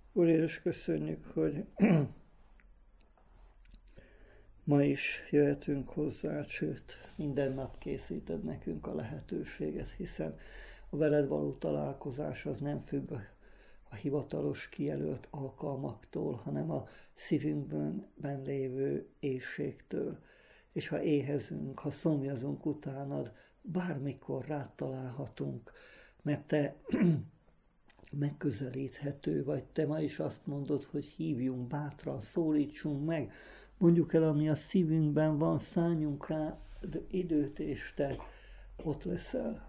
Úr Jézus, köszönjük, hogy ma is jöhetünk hozzá, sőt, minden nap készíted nekünk a lehetőséget, hiszen a veled való találkozás az nem függ a hivatalos kijelölt alkalmaktól, hanem a szívünkben lévő éhségtől. És ha éhezünk, ha szomjazunk utánad, bármikor rád találhatunk, mert te megközelíthető vagy. Te ma is azt mondod, hogy hívjunk bátran, szólítsunk meg, mondjuk el, ami a szívünkben van, szálljunk rá időt, és te ott leszel.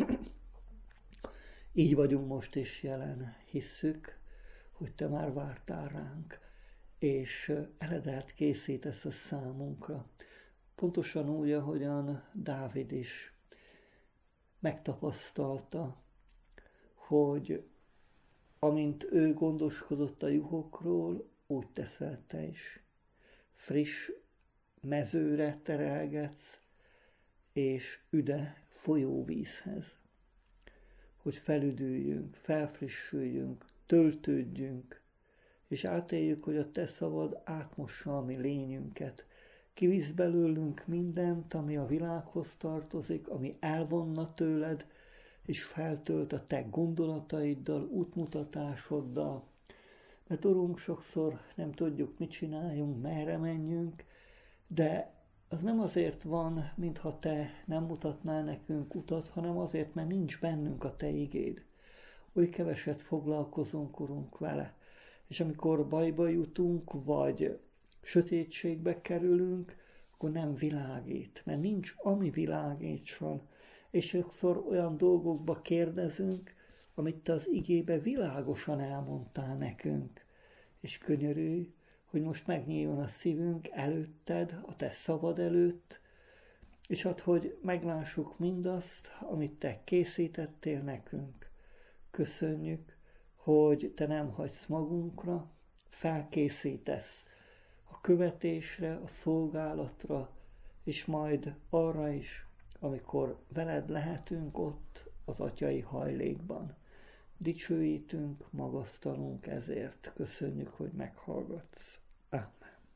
Így vagyunk most is jelen, hisszük, hogy te már vártál ránk, és eledelt készítesz a számunkra. Pontosan úgy, ahogyan Dávid is megtapasztalta, hogy amint ő gondoskodott a juhokról, úgy teszel te is. Friss mezőre terelgetsz, és üde folyóvízhez, hogy felüdüljünk, felfrissüljünk, töltődjünk, és átéljük, hogy a te szavad átmossa a mi lényünket. Kivisz belőlünk mindent, ami a világhoz tartozik, ami elvonna tőled, és feltölt a te gondolataiddal, útmutatásoddal. Mert Urunk, sokszor nem tudjuk, mit csináljunk, merre menjünk, de az nem azért van, mintha te nem mutatnál nekünk utat, hanem azért, mert nincs bennünk a te igéd. Oly keveset foglalkozunk, Urunk, vele. És amikor bajba jutunk, vagy sötétségbe kerülünk, akkor nem világít, mert nincs, ami világítson. És sokszor olyan dolgokba kérdezünk, amit te az igébe világosan elmondtál nekünk. És könyörülj, hogy most megnyíljon a szívünk előtted, a te szavad előtt, és add, hogy meglássuk mindazt, amit te készítettél nekünk. Köszönjük, hogy te nem hagysz magunkra, felkészítesz a követésre, a szolgálatra, és majd arra is, amikor veled lehetünk ott az atyai hajlékban. Dicsőítünk, magasztalunk ezért. Köszönjük, hogy meghallgatsz. Amen.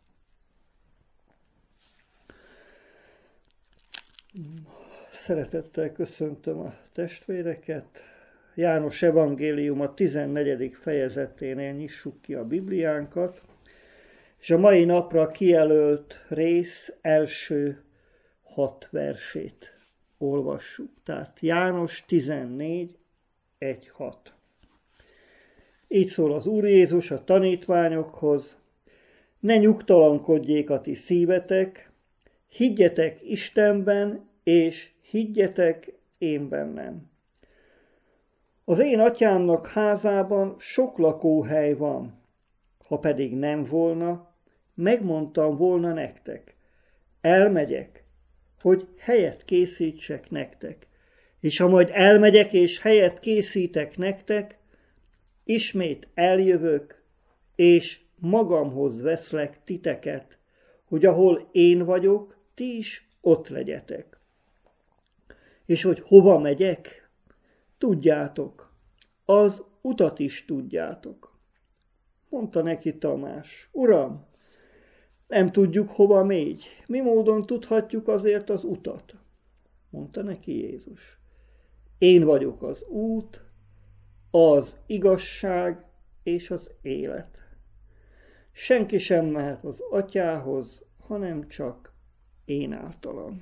Szeretettel köszöntöm a testvéreket. János evangélium a 14. fejezeténél nyissuk ki a Bibliánkat, és a mai napra kijelölt rész első 6 versét olvassuk. Tehát János 14, 1-6. Így szól az Úr Jézus a tanítványokhoz: ne nyugtalankodjék a ti szívetek, higgyetek Istenben, és higgyetek én bennem. Az én atyámnak házában sok lakóhely van, ha pedig nem volna, megmondtam volna nektek. Elmegyek, hogy helyet készítsek nektek. És ha majd elmegyek, és helyet készítek nektek, ismét eljövök, és magamhoz veszlek titeket, hogy ahol én vagyok, ti is ott legyetek. És hogy hova megyek, tudjátok, az utat is tudjátok. Mondta neki Tamás: Uram, nem tudjuk, hova megy, mi módon tudhatjuk azért az utat? Mondta neki Jézus: én vagyok az út, az igazság és az élet. Senki sem mehet az atyához, hanem csak én általam.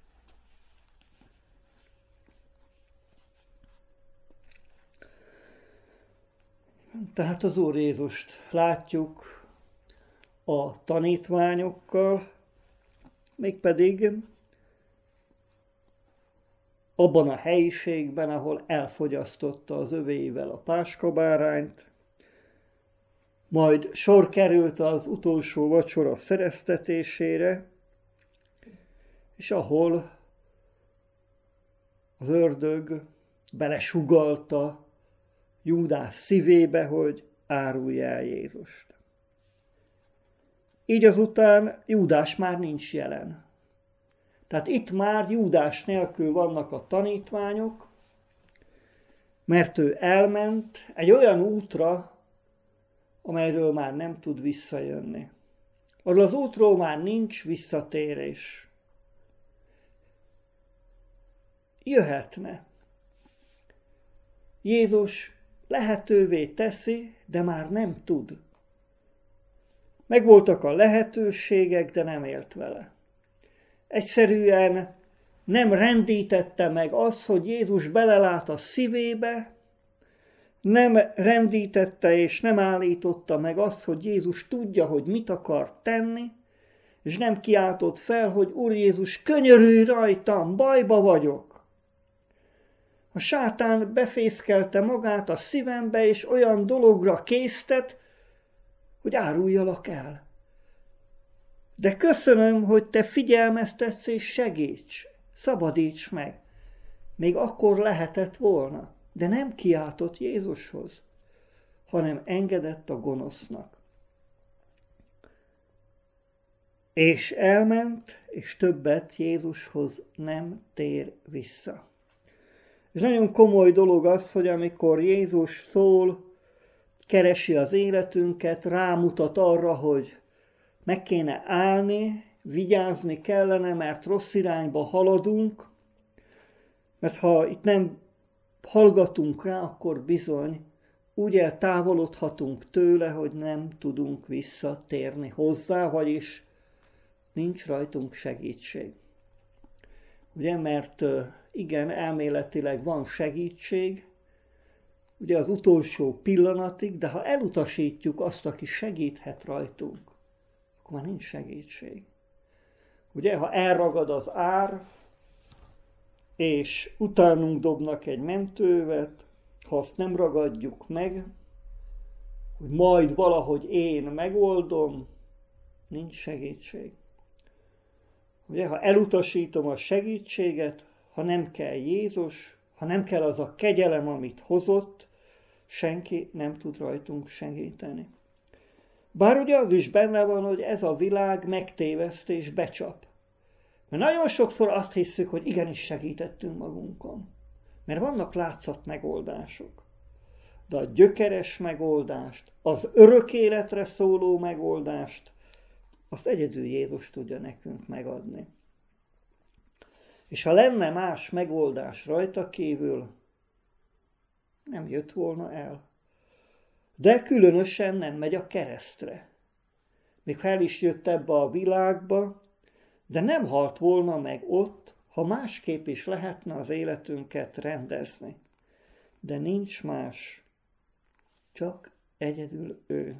Tehát az Úr Jézust látjuk a tanítványokkal, mégpedig abban a helyiségben, ahol elfogyasztotta az övéivel a páskabárányt, majd sor került az utolsó vacsora szereztetésére, és ahol az ördög belesugallta Júdás szívébe, hogy árulj el Jézust. Így azután Júdás már nincs jelen. Tehát itt már Júdás nélkül vannak a tanítványok, mert ő elment egy olyan útra, amelyről már nem tud visszajönni. Arról az útról már nincs visszatérés. Jöhetne. Jézus lehetővé teszi, de már nem tud. Megvoltak a lehetőségek, de nem élt vele. Egyszerűen nem rendítette meg azt, hogy Jézus belelát a szívébe, nem rendítette és nem állította meg azt, hogy Jézus tudja, hogy mit akar tenni, és nem kiáltott fel, hogy Úr Jézus, könyörülj rajtam, bajba vagyok. A sátán befészkelte magát a szívembe, és olyan dologra késztet, hogy áruljalak el. De köszönöm, hogy te figyelmeztetsz és segíts, szabadíts meg. Még akkor lehetett volna, de nem kiáltott Jézushoz, hanem engedett a gonosznak. És elment, és többet Jézushoz nem tér vissza. És nagyon komoly dolog az, hogy amikor Jézus szól, keresi az életünket, rámutat arra, hogy meg kéne állni, vigyázni kellene, mert rossz irányba haladunk, mert ha itt nem hallgatunk rá, akkor bizony úgy eltávolodhatunk tőle, hogy nem tudunk visszatérni hozzá, vagyis nincs rajtunk segítség. Ugye, mert igen, elméletileg van segítség, ugye az utolsó pillanatig, de ha elutasítjuk azt, aki segíthet rajtunk, akkor már nincs segítség. Ugye, ha elragad az ár, és utánunk dobnak egy mentővet, ha azt nem ragadjuk meg, hogy majd valahogy én megoldom, nincs segítség. Ugye, ha elutasítom a segítséget, ha nem kell Jézus, ha nem kell az a kegyelem, amit hozott, senki nem tud rajtunk segíteni. Bár ugye az is benne van, hogy ez a világ megtéveszt és becsap. Mert nagyon sokszor azt hiszük, hogy igenis segítettünk magunkon. Mert vannak látszat megoldások. De a gyökeres megoldást, az örök életre szóló megoldást, azt egyedül Jézus tudja nekünk megadni. És ha lenne más megoldás rajta kívül, nem jött volna el. De különösen nem megy a keresztre. Még ha el is jött ebbe a világba, de nem halt volna meg ott, ha másképp is lehetne az életünket rendezni. De nincs más, csak egyedül ő.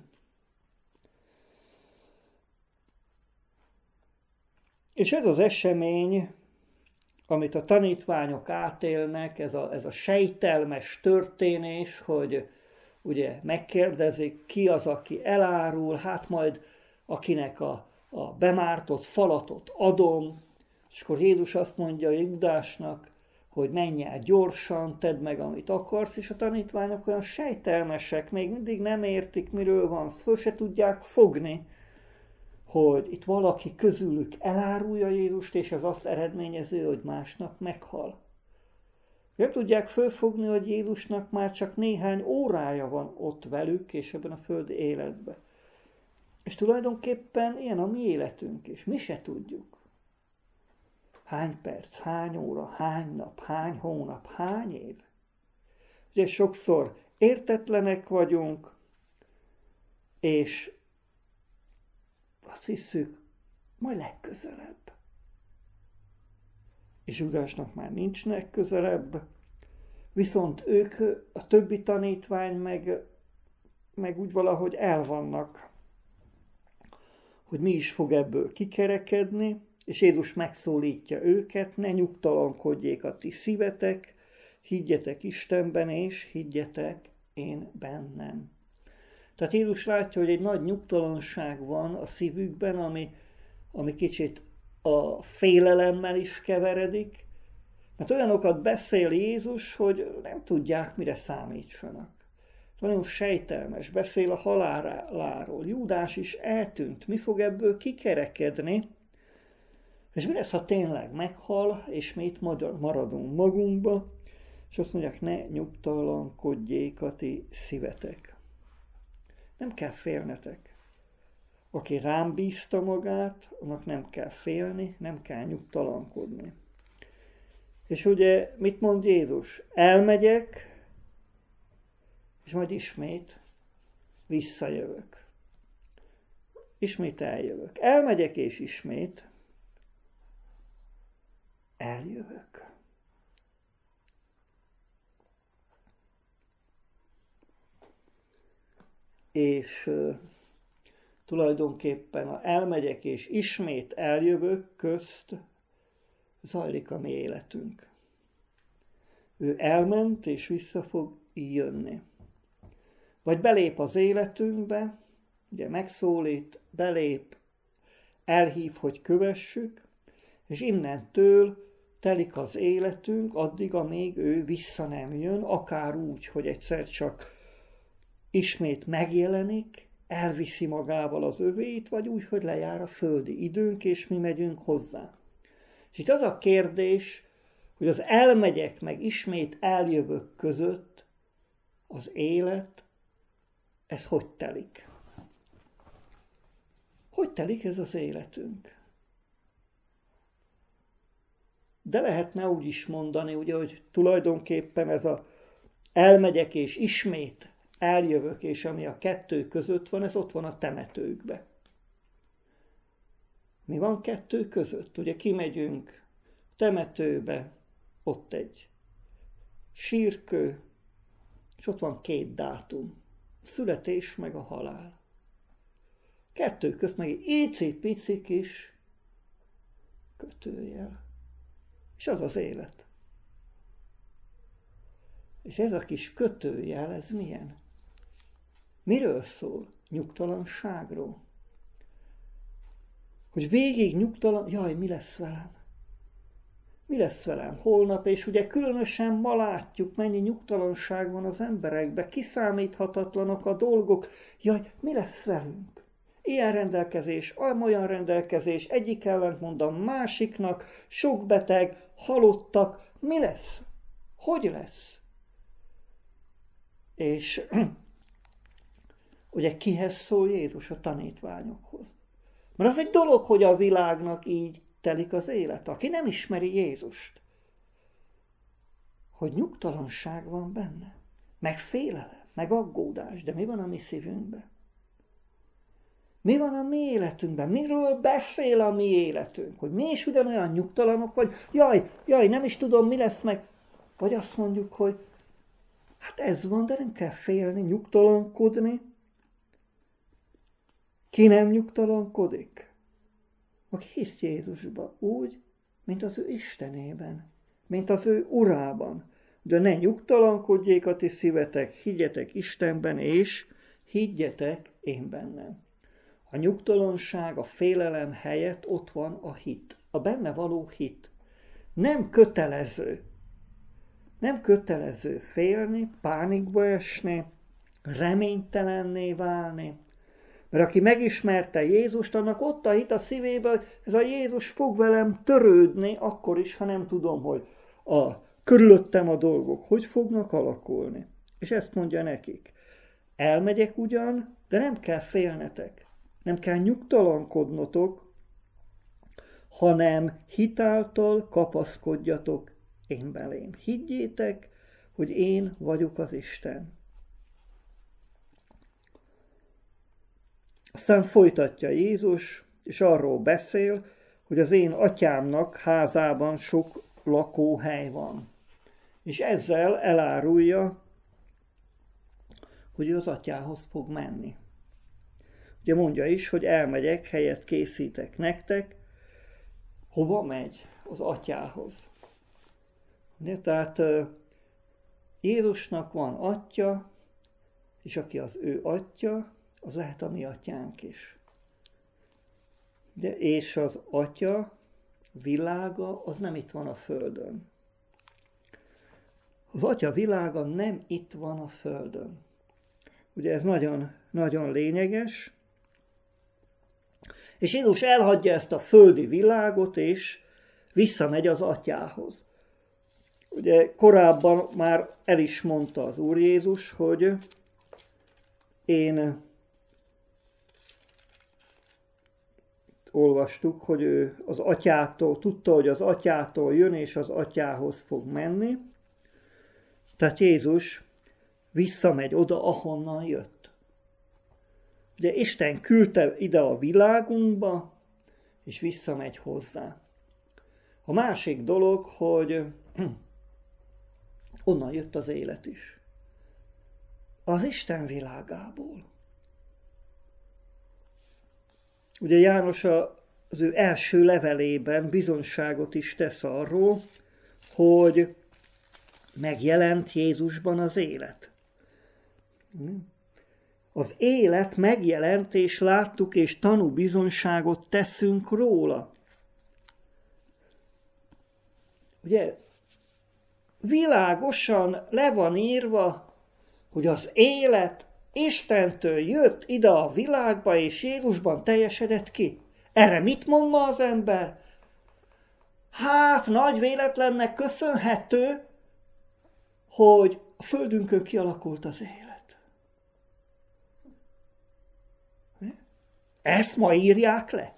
És ez az esemény, amit a tanítványok átélnek, ez a sejtelmes történés, hogy ugye megkérdezik, ki az, aki elárul, hát majd akinek a bemártott falatot adom, és akkor Jézus azt mondja Júdásnak, hogy menj el gyorsan, tedd meg, amit akarsz, és a tanítványok olyan sejtelmesek, még mindig nem értik, miről van, föl se tudják fogni, hogy itt valaki közülük elárulja Jézust, és ez azt eredményező, hogy másnap meghal. Nem tudják fölfogni, hogy Jézusnak már csak néhány órája van ott velük, és ebben a földi életben. És tulajdonképpen ilyen a mi életünk is. Mi se tudjuk. Hány perc, hány óra, hány nap, hány hónap, hány év. Ugye sokszor értetlenek vagyunk, és azt hiszük, majd legközelebb. És Júdásnak már nincs legközelebb, viszont ők, a többi tanítvány meg úgy valahogy elvannak, hogy mi is fog ebből kikerekedni, és Jézus megszólítja őket, ne nyugtalankodjék a ti szívetek, higgyetek Istenben, és higgyetek én bennem. Tehát Jézus látja, hogy egy nagy nyugtalanság van a szívükben, ami kicsit a félelemmel is keveredik, mert olyanokat beszél Jézus, hogy nem tudják, mire számítsanak. Nagyon sejtelmes, beszél a haláláról. Júdás is eltűnt. Mi fog ebből kikerekedni? És mi lesz, ha tényleg meghal, és mi itt maradunk magunkba, és azt mondják, ne nyugtalankodjék a ti szívetek. Nem kell félnetek. Aki rám bízta magát, annak nem kell félni, nem kell nyugtalankodni. És ugye mit mond Jézus? Elmegyek, és majd ismét visszajövök. Ismét eljövök. Elmegyek, és ismét eljövök. És tulajdonképpen a elmegyek és ismét eljövök közt zajlik a mi életünk. Ő elment és vissza fog jönni. Vagy belép az életünkbe, ugye megszólít, belép, elhív, hogy kövessük, és innentől telik az életünk addig, amíg ő vissza nem jön, akár úgy, hogy egyszer csak ismét megjelenik, elviszi magával az övét, vagy úgy, hogy lejár a földi időnk, és mi megyünk hozzá. És itt az a kérdés, hogy az elmegyek, meg ismét eljövök között az élet, ez hogy telik? Hogy telik ez az életünk? De lehetne úgy is mondani, ugye, hogy tulajdonképpen ez a elmegyek és ismét eljövök, és ami a kettő között van, ez ott van a temetőkbe. Mi van kettő között? Ugye kimegyünk temetőbe, ott egy sírkő, és ott van 2 dátum. A születés meg a halál. Kettő közt meg egy icipici kis kötőjel. És az az élet. És ez a kis kötőjel, ez milyen? Miről szól? Nyugtalanságról. Hogy végig nyugtalan, jaj, mi lesz velem? Mi lesz velem holnap? És ugye különösen ma látjuk, mennyi nyugtalanság van az emberekben, kiszámíthatatlanok a dolgok. Jaj, mi lesz velünk? Ilyen rendelkezés, olyan rendelkezés, egyik ellentmond a másiknak, sok beteg, halottak. Mi lesz? Hogy lesz? És ugye kihez szól Jézus? A tanítványokhoz. Mert az egy dolog, hogy a világnak így telik az élet, aki nem ismeri Jézust. Hogy nyugtalanság van benne, meg félelem, meg aggódás, de mi van a mi szívünkben? Mi van a mi életünkben? Miről beszél a mi életünk? Hogy mi is ugyanolyan nyugtalanok, vagy jaj, nem is tudom, mi lesz meg. Vagy azt mondjuk, hogy hát ez van, de nem kell félni, nyugtalankodni. Ki nem nyugtalankodik? Aki hisz Jézusba úgy, mint az ő Istenében, mint az ő Urában. De ne nyugtalankodjék a ti szívetek, higgyetek Istenben, és higgyetek én bennem. A nyugtalanság, a félelem helyett ott van a hit, a benne való hit. Nem kötelező. Nem kötelező félni, pánikba esni, reménytelenné válni. Mert aki megismerte Jézust, annak ott a hit a szívében, hogy ez a Jézus fog velem törődni, akkor is, ha nem tudom, hogy körülöttem a dolgok hogy fognak alakulni. És ezt mondja nekik. Elmegyek ugyan, de nem kell félnetek. Nem kell nyugtalankodnotok, hanem hitáltal kapaszkodjatok én belém. Higgyétek, hogy én vagyok az Isten. Aztán folytatja Jézus, és arról beszél, hogy az én atyámnak házában sok lakóhely van. És ezzel elárulja, hogy ő az atyához fog menni. Ugye mondja is, hogy elmegyek, helyet készítek nektek. Hova megy? Az atyához. Ugye, tehát Jézusnak van atya, és aki az ő atya, az lehet a mi atyánk is. De és az atya világa, az nem itt van a földön. Az atya világa nem itt van a földön. Ugye ez nagyon, nagyon lényeges. És Jézus elhagyja ezt a földi világot, és visszamegy az atyához. Ugye korábban már el is mondta az Úr Jézus, hogy én olvastuk, hogy ő az atyától, tudta, hogy az atyától jön, és az atyához fog menni. Tehát Jézus visszamegy oda, ahonnan jött. Ugye Isten küldte ide a világunkba, és visszamegy hozzá. A másik dolog, hogy onnan jött az élet is. Az Isten világából. Ugye János az ő első levelében bizonyságot is tesz arról, hogy megjelent Jézusban az élet. Az élet megjelent, és láttuk, és tanúbizonyságot teszünk róla. Ugye világosan le van írva, hogy az élet Istentől jött ide a világba, és Jézusban teljesedett ki. Erre mit mond ma az ember? Hát, nagy véletlennek köszönhető, hogy a földünkön kialakult az élet. Ezt ma írják le.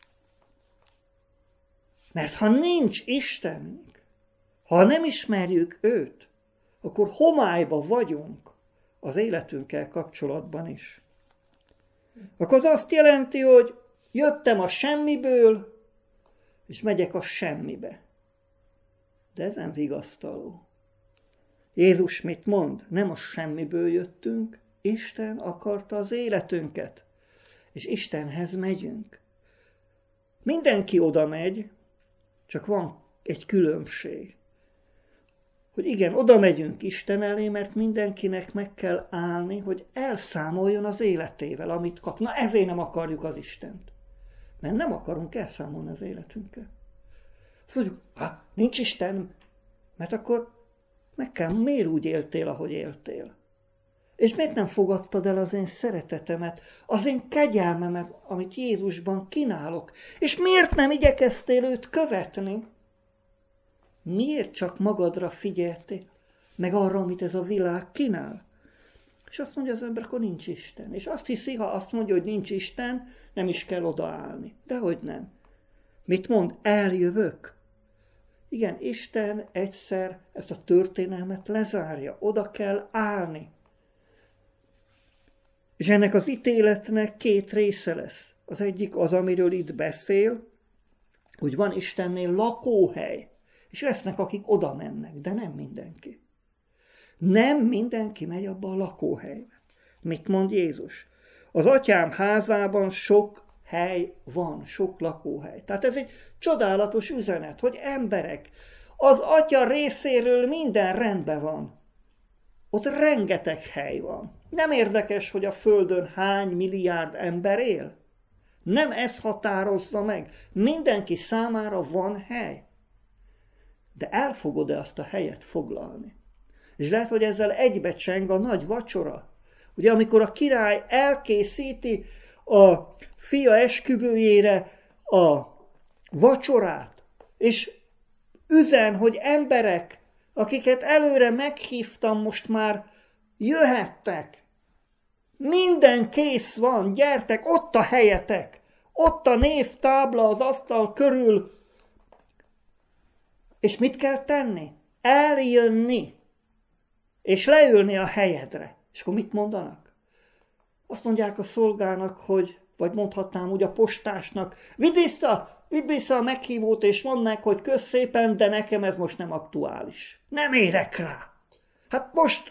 Mert ha nincs Istenünk, ha nem ismerjük őt, akkor homályba vagyunk az életünkkel kapcsolatban is. Akkor az azt jelenti, hogy jöttem a semmiből, és megyek a semmibe. De ez nem vigasztaló. Jézus mit mond? Nem a semmiből jöttünk, Isten akarta az életünket, és Istenhez megyünk. Mindenki oda megy, csak van egy különbség. Hogy igen, oda megyünk Isten elé, mert mindenkinek meg kell állni, hogy elszámoljon az életével, amit kap. Na ezért nem akarjuk az Istent. Mert nem akarunk elszámolni az életünkkel. Azt mondjuk, nincs Isten, mert akkor meg kell, miért úgy éltél, ahogy éltél? És miért nem fogadtad el az én szeretetemet, az én kegyelmemet, amit Jézusban kínálok? És miért nem igyekeztél őt követni? Miért csak magadra figyeltél, meg arra, amit ez a világ kínál? És azt mondja az ember, akkor nincs Isten. És azt hiszi, ha azt mondja, hogy nincs Isten, nem is kell odaállni. Dehogy nem. Mit mond? Eljövök. Igen, Isten egyszer ezt a történelmet lezárja. Oda kell állni. És ennek az ítéletnek két része lesz. Az egyik az, amiről itt beszél, hogy van Istennél lakóhely. És lesznek, akik oda mennek, de nem mindenki. Nem mindenki megy abba a lakóhelybe. Mit mond Jézus? Az atyám házában sok hely van, sok lakóhely. Tehát ez egy csodálatos üzenet, hogy emberek, az atya részéről minden rendben van. Ott rengeteg hely van. Nem érdekes, hogy a Földön hány milliárd ember él? Nem ez határozza meg. Mindenki számára van hely. De el fogod-e azt a helyet foglalni? És lehet, hogy ezzel egybecseng a nagy vacsora. Ugye, amikor a király elkészíti a fia esküvőjére a vacsorát, és üzen, hogy emberek, akiket előre meghívtam, most már jöhettek. Minden kész van, gyertek, ott a helyetek. Ott a névtábla az asztal körül. És mit kell tenni? Eljönni. És leülni a helyedre. És akkor mit mondanak? Azt mondják a szolgának, hogy, vagy mondhatnám úgy a postásnak, vidd vissza a meghívót, és mondd meg, hogy kösz szépen, de nekem ez most nem aktuális. Nem érek rá. Hát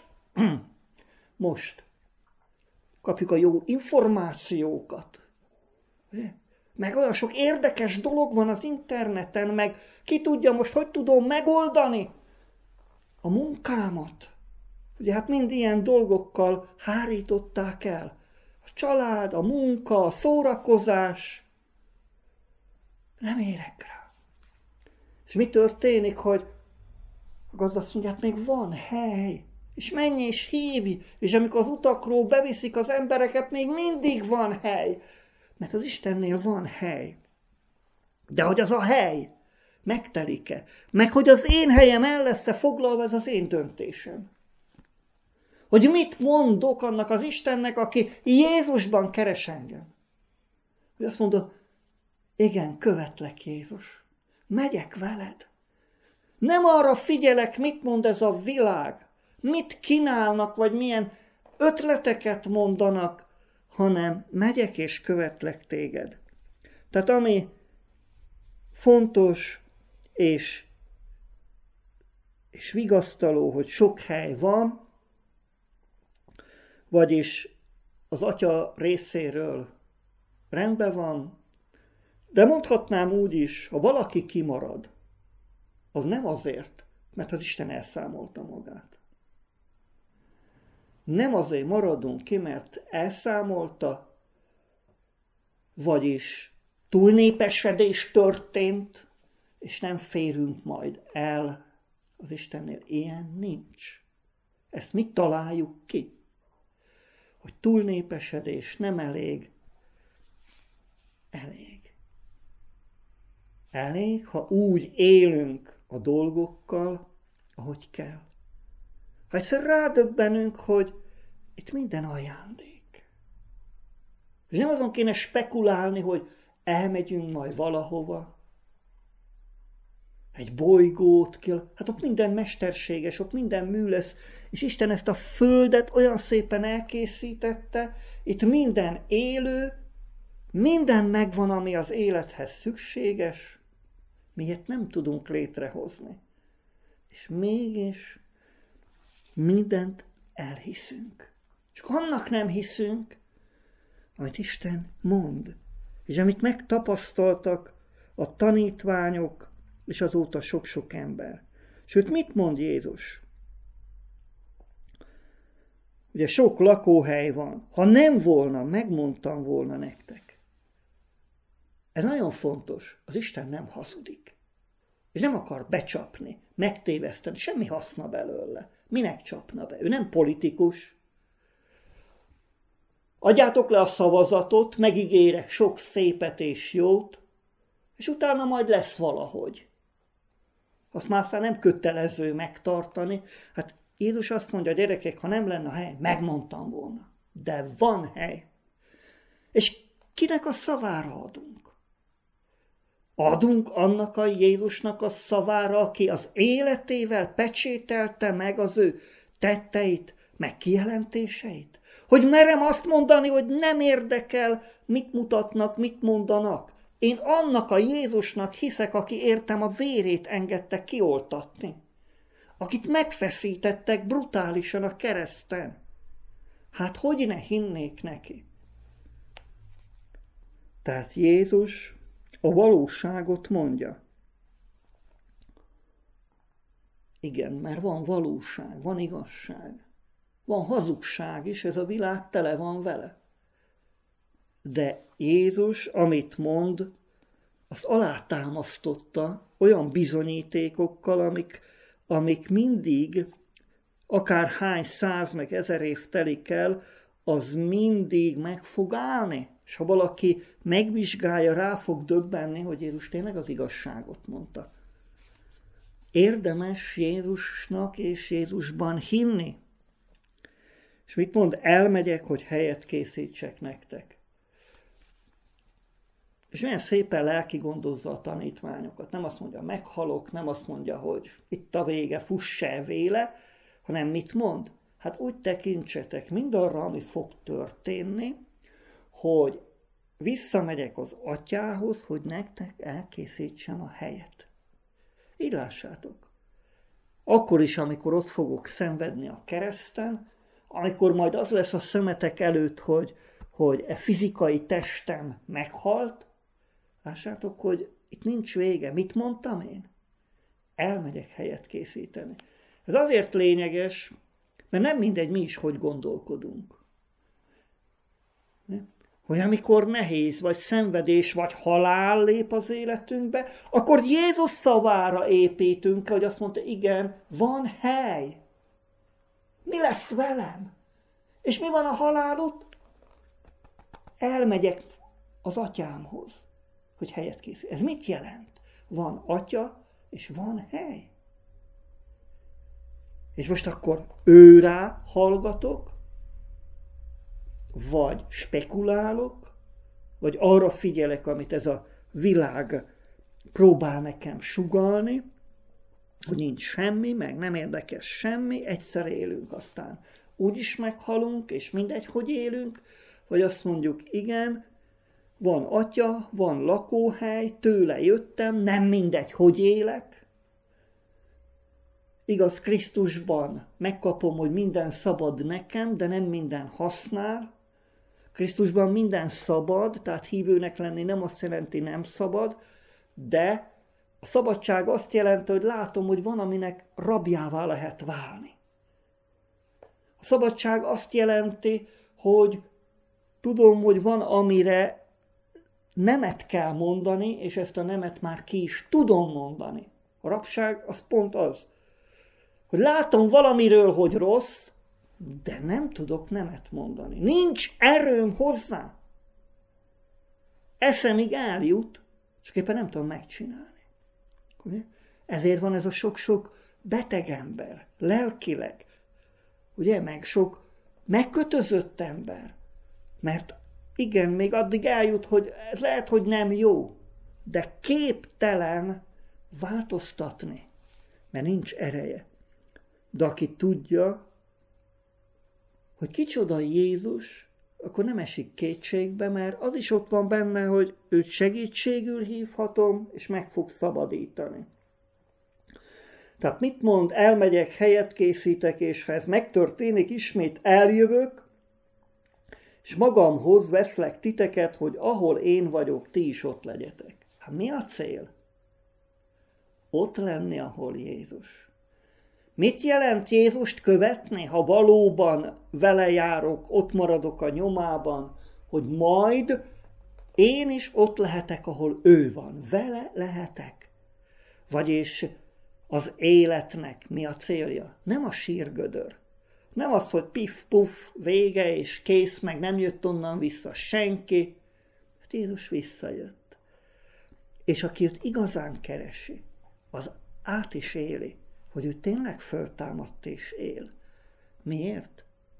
most kapjuk a jó információkat. Meg olyan sok érdekes dolog van az interneten, meg ki tudja most, hogy tudom megoldani a munkámat. Ugye hát mind ilyen dolgokkal hárították el. A család, a munka, a szórakozás. Nem érek rá. És mi történik, hogy a gazda azt mondja, hát még van hely. És menj és hívj. És amikor az utakról beviszik az embereket, még mindig van hely. Mert az Istennél van hely. De hogy az a hely megtelik-e? Meg hogy az én helyem el lesz-e foglalva, ez az én döntésem. Hogy mit mondok annak az Istennek, aki Jézusban keres engem. Hogy azt mondom, Igen, követlek, Jézus. Megyek veled. Nem arra figyelek, mit mond ez a világ, mit kínálnak, vagy milyen ötleteket mondanak, hanem megyek és követlek téged. Tehát ami fontos és vigasztaló, hogy sok hely van, vagyis az Atya részéről rendben van, de mondhatnám úgy is, ha valaki kimarad, az nem azért, mert az Isten elszámolta magát. Nem azért maradunk ki, mert elszámolta, vagyis túlnépesedés történt, és nem férünk majd el az Istennél. Ilyen nincs. Ezt mi találjuk ki, hogy túlnépesedés nem elég. Elég, ha úgy élünk a dolgokkal, ahogy kell. Ha egyszer rádöbbenünk, hogy itt minden ajándék. És nem azon kéne spekulálni, hogy elmegyünk majd valahova, egy bolygót kell, hát ott minden mesterséges, ott minden mű lesz, és Isten ezt a földet olyan szépen elkészítette, itt minden élő, minden megvan, ami az élethez szükséges, mi ilyet nem tudunk létrehozni. És mégis mindent elhiszünk. Csak annak nem hiszünk, amit Isten mond, és amit megtapasztaltak a tanítványok, és azóta sok-sok ember. Sőt, mit mond Jézus? Ugye sok lakóhely van. Ha nem volna, megmondtam volna nektek. Ez nagyon fontos. Az Isten nem hazudik. És nem akar becsapni, megtéveszteni, semmi haszna belőle. Minek csapna be? Ő nem politikus. Adjátok le a szavazatot, megígérek sok szépet és jót, és utána majd lesz valahogy. Azt már aztán nem kötelező megtartani. Hát Jézus azt mondja, gyerekek, ha nem lenne hely, megmondtam volna. De van hely. És kinek a szavára adunk? Adunk annak a Jézusnak a szavára, aki az életével pecsételte meg az ő tetteit, meg kijelentéseit? Hogy merem azt mondani, hogy nem érdekel, mit mutatnak, mit mondanak. Én annak a Jézusnak hiszek, aki értem a vérét engedte kioltatni. Akit megfeszítettek brutálisan a kereszten. Hát hogy ne hinnék neki? Tehát Jézus a valóságot mondja. Igen, mert van valóság, van igazság. Van hazugság is, ez a világ tele van vele. De Jézus, amit mond, azt alátámasztotta olyan bizonyítékokkal, amik mindig, akár hány 100 meg 1000 év telik el, az mindig meg fog állni. És ha valaki megvizsgálja, rá fog döbbenni, hogy Jézus tényleg az igazságot mondta. Érdemes Jézusnak és Jézusban hinni. És mit mond? Elmegyek, hogy helyet készítsek nektek. És milyen szépen lelki gondozza a tanítványokat. Nem azt mondja, meghalok, nem azt mondja, hogy itt a vége, fuss el véle, hanem mit mond? Hát úgy tekintsetek mindarra, ami fog történni, hogy visszamegyek az Atyához, hogy nektek elkészítsem a helyet. Így lássátok. Akkor is, amikor ott fogok szenvedni a kereszten, amikor majd az lesz a szemetek előtt, hogy e fizikai testem meghalt, lássátok, hogy itt nincs vége. Mit mondtam én? Elmegyek helyet készíteni. Ez azért lényeges, mert nem mindegy, mi is hogy gondolkodunk. Hogy amikor nehéz, vagy szenvedés, vagy halál lép az életünkbe, akkor Jézus szavára építünk, hogy azt mondta, igen, van hely. Mi lesz velem? És mi van a halálot? Elmegyek az Atyámhoz, hogy helyet készít. Ez mit jelent? Van Atya, és van hely. És most akkor őrá hallgatok, vagy spekulálok, vagy arra figyelek, amit ez a világ próbál nekem sugallni, hogy nincs semmi, meg nem érdekes semmi, egyszer élünk, aztán úgyis meghalunk, és mindegy, hogy élünk, vagy azt mondjuk, igen, van atya, van lakóhely, tőle jöttem, nem mindegy, hogy élek. Igaz, Krisztusban megkapom, hogy minden szabad nekem, de nem minden használ. Krisztusban minden szabad, tehát hívőnek lenni nem azt jelenti, nem szabad, de a szabadság azt jelenti, hogy látom, hogy van, aminek rabjává lehet válni. A szabadság azt jelenti, hogy tudom, hogy van, amire nemet kell mondani, és ezt a nemet már ki is tudom mondani. A rabság az pont az, hogy látom valamiről, hogy rossz, de nem tudok nemet mondani. Nincs erőm hozzá. Eszemig eljut, és éppen nem tudom megcsinálni. Ezért van ez a sok-sok beteg ember, lelkileg, ugye, meg sok megkötözött ember, mert igen, még addig eljut, hogy ez lehet, hogy nem jó, de képtelen változtatni, mert nincs ereje. De aki tudja, hogy kicsoda Jézus, akkor nem esik kétségbe, mert az is ott van benne, hogy őt segítségül hívhatom, és meg fog szabadítani. Tehát mit mond? Elmegyek, helyet készítek, és ha ez megtörténik, ismét eljövök, és magamhoz veszlek titeket, hogy ahol én vagyok, ti is ott legyetek. Hát mi a cél? Ott lenni, ahol Jézus. Mit jelent Jézust követni, ha valóban vele járok, ott maradok a nyomában, hogy majd én is ott lehetek, ahol ő van. Vele lehetek. Vagyis az életnek mi a célja? Nem a sírgödör. Nem az, hogy pif-puf, vége és kész, meg nem jött onnan vissza senki. Hát Jézus visszajött. És aki őt igazán keresi, az át is éli, hogy ő tényleg föltámadt és él. Miért?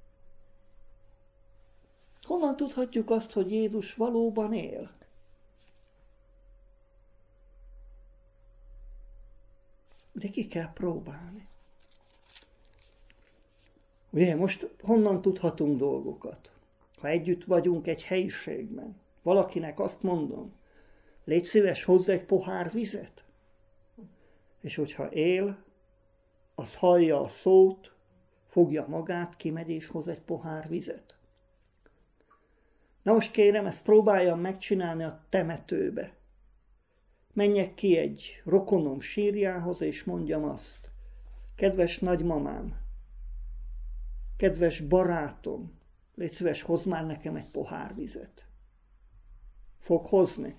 Honnan tudhatjuk azt, hogy Jézus valóban él? De ki kell próbálni. Ugye most honnan tudhatunk dolgokat? Ha együtt vagyunk egy helyiségben, valakinek azt mondom, légy szíves, hozz egy pohár vizet. És hogyha él, az hallja a szót, fogja magát, kimegy és hoz egy pohár vizet. Na most kérem, ezt próbáljam megcsinálni a temetőbe. Menjek ki egy rokonom sírjához, és mondjam azt. Kedves nagymamám, kedves barátom, légy szíves, hozz már nekem egy pohár vizet. Fog hozni?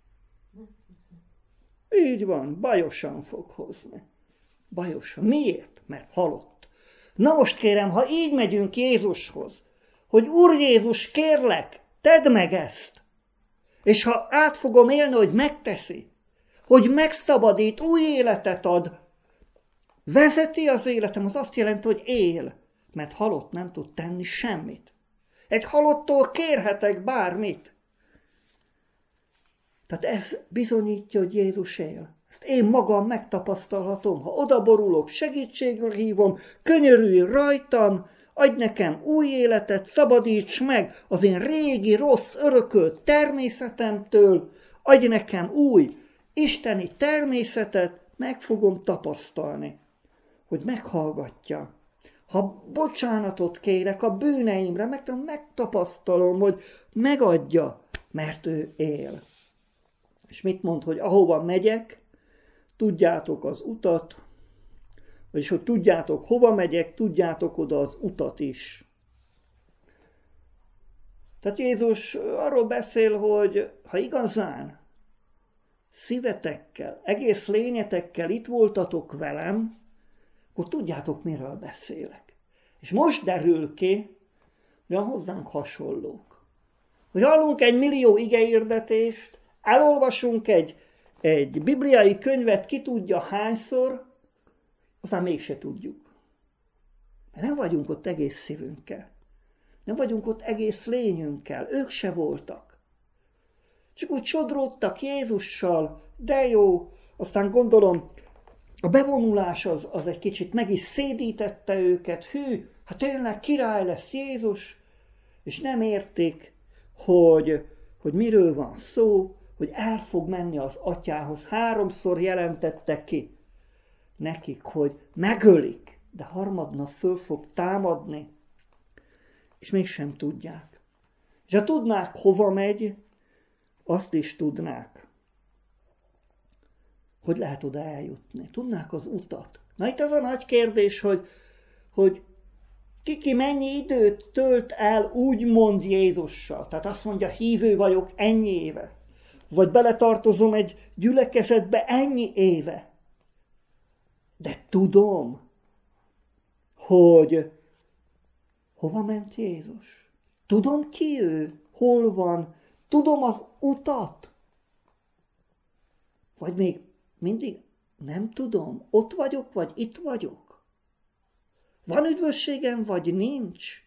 Így van, bajosan fog hozni. Bajosan. Miért? Mert halott. Na most kérem, ha így megyünk Jézushoz, hogy Úr Jézus, kérlek, tedd meg ezt, és ha át fogom élni, hogy megteszi, hogy megszabadít, új életet ad, vezeti az életem, az azt jelenti, hogy él, mert halott nem tud tenni semmit. Egy halottól kérhetek bármit. Tehát ez bizonyítja, hogy Jézus él. Ezt én magam megtapasztalhatom. Ha odaborulok, segítségül hívom, könyörülj rajtam, adj nekem új életet, szabadíts meg az én régi, rossz, örökölt természetemtől, adj nekem új, isteni természetet, meg fogom tapasztalni, hogy meghallgatja. Ha bocsánatot kérek a bűneimre, megtapasztalom, hogy megadja, mert ő él. És mit mond, hogy ahova megyek, tudjátok az utat, vagyis hogy tudjátok, hova megyek, tudjátok oda az utat is. Tehát Jézus arról beszél, hogy ha igazán szívetekkel, egész lényetekkel itt voltatok velem, akkor tudjátok, miről beszélek. És most derül ki, hogy hozzánk hasonlók. Hogy hallunk egy millió igehirdetést, elolvasunk egy bibliai könyvet, ki tudja hányszor, aztán mégse tudjuk. Mert nem vagyunk ott egész szívünkkel. Nem vagyunk ott egész lényünkkel. Ők se voltak. Csak úgy sodródtak Jézussal, de jó. Aztán gondolom, a bevonulás az egy kicsit meg is szédítette őket. Hű, hát tényleg király lesz Jézus, és nem értik, hogy miről van szó, hogy el fog menni az atyához. 3-szor jelentette ki nekik, hogy megölik, de harmadnap föl fog támadni, és mégsem tudják. És ha tudnák, hova megy, azt is tudnák, hogy lehet oda eljutni. Tudnák az utat. Na itt az a nagy kérdés, hogy ki mennyi időt tölt el úgymond Jézussal. Tehát azt mondja, hívő vagyok ennyi éve. Vagy beletartozom egy gyülekezetbe ennyi éve. De tudom, hogy hova ment Jézus. Tudom, ki ő, hol van. Tudom az utat. Vagy még mindig nem tudom. Ott vagyok, vagy itt vagyok. Van üdvösségem, vagy nincs?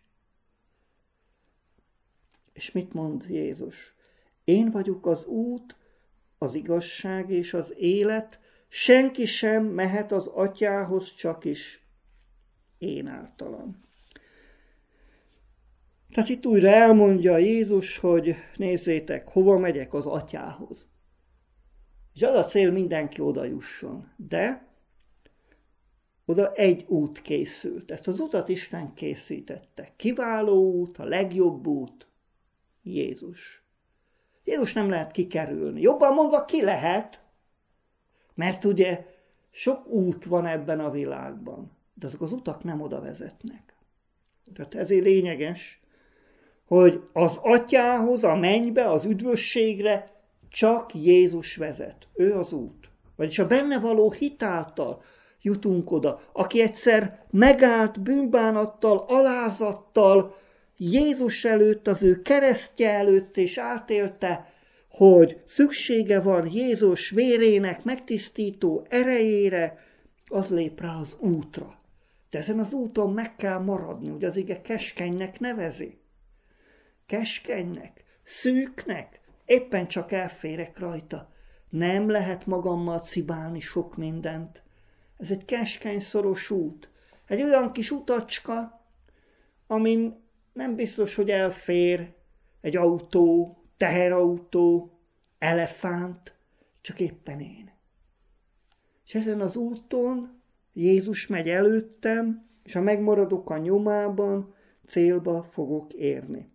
És mit mond Jézus? Én vagyok az út, az igazság és az élet. Senki sem mehet az atyához, csak is én általam. Tehát itt újra elmondja Jézus, hogy nézzétek, hova megyek az atyához. És az a cél, mindenki oda jusson. De oda egy út készült. Ezt az utat Isten készítette. Kiváló út, a legjobb út, Jézus. Jézus nem lehet kikerülni. Jobban mondva, ki lehet, mert ugye sok út van ebben a világban, de azok az utak nem oda vezetnek. Tehát ezért lényeges, hogy az atyához, a mennybe, az üdvösségre csak Jézus vezet. Ő az út. Vagyis a benne való hit által jutunk oda. Aki egyszer megállt bűnbánattal, alázattal Jézus előtt, az ő keresztje előtt, és átélte, hogy szüksége van Jézus vérének megtisztító erejére, az lép rá az útra. De ezen az úton meg kell maradni, hogy az ige keskenynek nevezi. Keskenynek, szűknek, éppen csak elférek rajta. Nem lehet magammal cibálni sok mindent. Ez egy keskeny, szoros út. Egy olyan kis utacska, amin nem biztos, hogy elfér egy autó, teherautó, elefánt, csak éppen én. És ezen az úton Jézus megy előttem, és ha megmaradok a nyomában, célba fogok érni.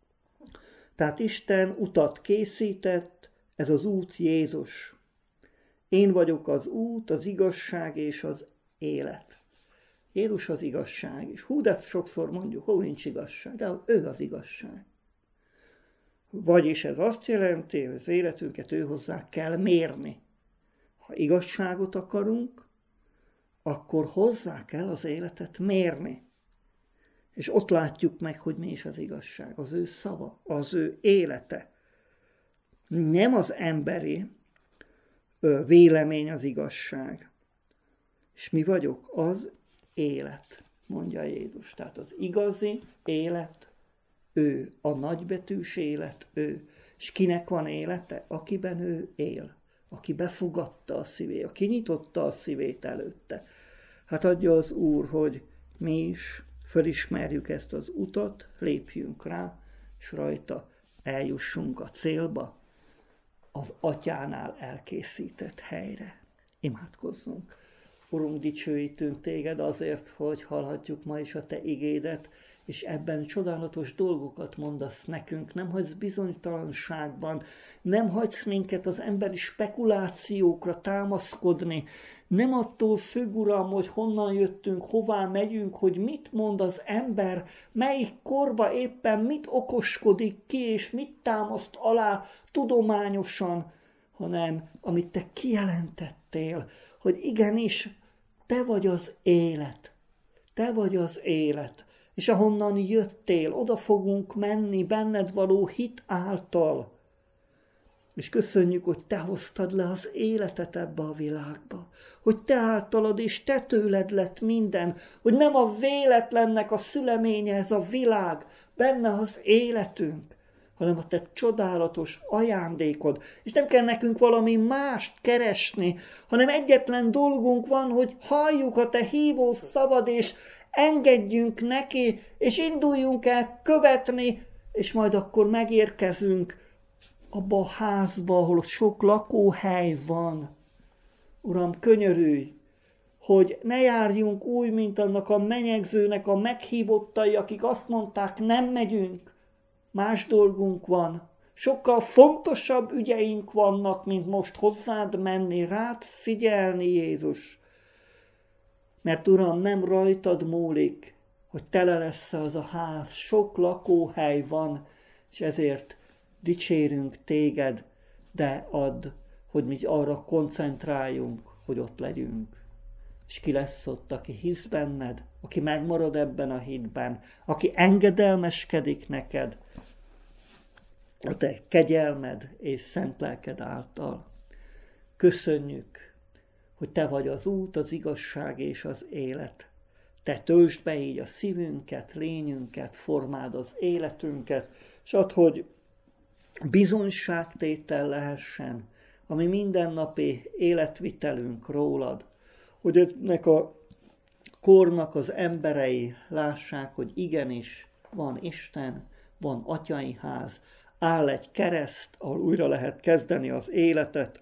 Tehát Isten utat készített, ez az út Jézus. Én vagyok az út, az igazság és az élet. Jézus az igazság is. De ezt sokszor mondjuk, nincs igazság, de ő az igazság. Vagyis ez azt jelenti, hogy az életünket őhozzá kell mérni. Ha igazságot akarunk, akkor hozzá kell az életet mérni. És ott látjuk meg, hogy mi is az igazság. Az ő szava, az ő élete. Nem az emberi vélemény az igazság. És mi vagyok? Az élet, mondja Jézus. Tehát az igazi élet, ő. A nagybetűs élet, ő. És kinek van élete? Akiben ő él. Aki befogadta a szívét, aki nyitotta a szívét előtte. Hát adja az Úr, hogy mi is felismerjük ezt az utat, lépjünk rá, és rajta eljussunk a célba, az atyánál elkészített helyre. Imádkozzunk. Urunk, dicsőítünk téged azért, hogy hallhatjuk ma is a te igédet, és ebben csodálatos dolgokat mondasz nekünk, nem hagysz bizonytalanságban, nem hagysz minket az emberi spekulációkra támaszkodni, nem attól függ, Uram, hogy honnan jöttünk, hová megyünk, hogy mit mond az ember, melyik korba éppen mit okoskodik ki, és mit támaszt alá tudományosan, hanem amit te kijelentettél, hogy igenis, te vagy az élet, te vagy az élet, és ahonnan jöttél, oda fogunk menni benned való hit által. És köszönjük, hogy te hoztad le az életet ebbe a világba, hogy te általad és te tőled lett minden, hogy nem a véletlennek a szüleménye ez a világ, benne az életünk, hanem a te csodálatos ajándékod. És nem kell nekünk valami mást keresni, hanem egyetlen dolgunk van, hogy halljuk a te hívó szavad, és engedjünk neki, és induljunk el követni, és majd akkor megérkezünk abba a házba, ahol sok lakóhely van. Uram, könyörülj, hogy ne járjunk úgy, mint annak a menyegzőnek a meghívottai, akik azt mondták, nem megyünk, más dolgunk van. Sokkal fontosabb ügyeink vannak, mint most hozzád menni, rád figyelni, Jézus. Mert Uram, nem rajtad múlik, hogy tele lesz az a ház, sok lakóhely van, és ezért dicsérünk téged, de add, hogy mi arra koncentráljunk, hogy ott legyünk. És ki lesz ott, aki hisz benned, aki megmarad ebben a hitben, aki engedelmeskedik neked, a te kegyelmed és szent lelked által. Köszönjük, hogy te vagy az út, az igazság és az élet. Te töltsd be így a szívünket, lényünket, formáld az életünket, és add, hogy bizonyságtétel lehessen, ami mindennapi életvitelünk rólad, hogy ennek a kornak az emberei lássák, hogy igenis van Isten, van atyai ház, áll egy kereszt, ahol újra lehet kezdeni az életet,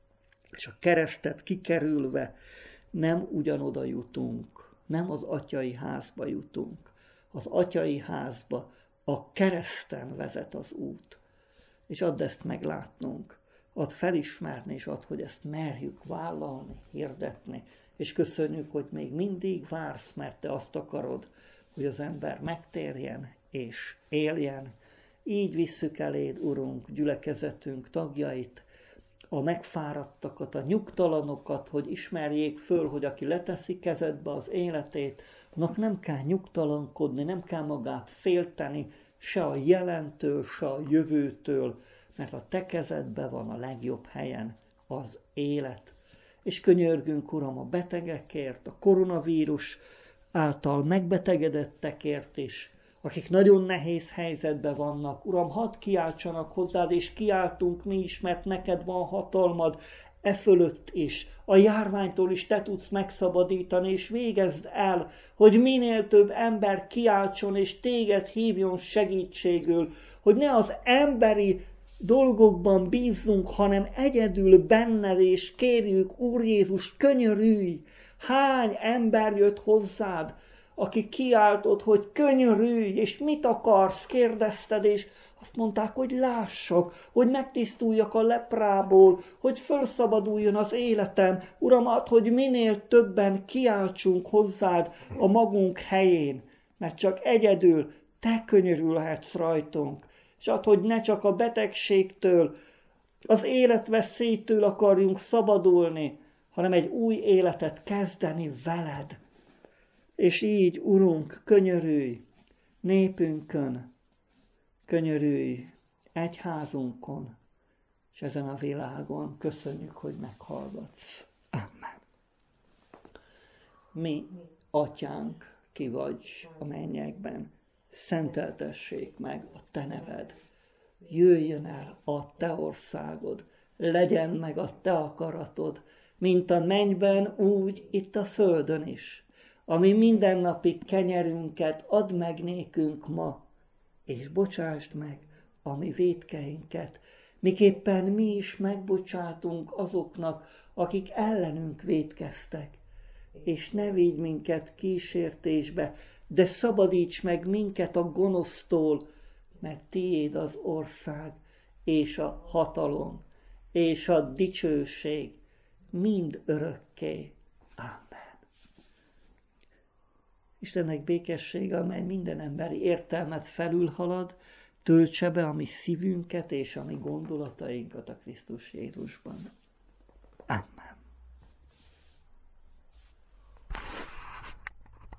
és a keresztet kikerülve nem ugyanoda jutunk, nem az atyai házba jutunk. Az atyai házba a kereszten vezet az út. És add ezt meglátnunk, add felismerni, és add, hogy ezt merjük vállalni, hirdetni. És köszönjük, hogy még mindig vársz, mert te azt akarod, hogy az ember megtérjen és éljen. Így visszük eléd, Urunk, gyülekezetünk tagjait, a megfáradtakat, a nyugtalanokat, hogy ismerjék föl, hogy aki leteszi kezedbe az életét, annak nem kell nyugtalankodni, nem kell magát félteni, se a jelentől, se a jövőtől, mert a te kezedben van a legjobb helyen az élet. És könyörgünk, Uram, a betegekért, a koronavírus által megbetegedettekért is, akik nagyon nehéz helyzetben vannak. Uram, hadd kiáltsanak hozzád, és kiáltunk mi is, mert neked van hatalmad e fölött is. A járványtól is te tudsz megszabadítani, és végezd el, hogy minél több ember kiáltson, és téged hívjon segítségül, hogy ne az emberi dolgokban bízzunk, hanem egyedül benned, és kérjük, Úr Jézus, könyörülj! Hány ember jött hozzád, aki kiáltott, hogy könyörülj, és mit akarsz, kérdezted, és azt mondták, hogy lássak, hogy megtisztuljak a leprából, hogy felszabaduljon az életem. Uram, add, hogy minél többen kiáltsunk hozzád a magunk helyén, mert csak egyedül te könyörülhetsz rajtunk. És add, hogy ne csak a betegségtől, az életveszélytől akarjunk szabadulni, hanem egy új életet kezdeni veled. És így, Urunk, könyörülj népünkön, könyörülj egyházunkon, és ezen a világon. Köszönjük, hogy meghallgatsz. Amen. Mi, Atyánk, ki vagy a mennyekben, szenteltessék meg a te neved. Jöjjön el a te országod, legyen meg a te akaratod, mint a mennyben, úgy itt a földön is. Ami mindennapi kenyerünket add meg nékünk ma, és bocsásd meg a mi vétkeinket, miképpen mi is megbocsátunk azoknak, akik ellenünk vétkeztek. És ne vigy minket kísértésbe, de szabadíts meg minket a gonosztól, mert tiéd az ország, és a hatalom, és a dicsőség mind örökké. Amen. Istennek békessége, amely minden emberi értelmet felülhalad, töltse be a mi szívünket és a mi gondolatainkat a Krisztus Jézusban. Amen.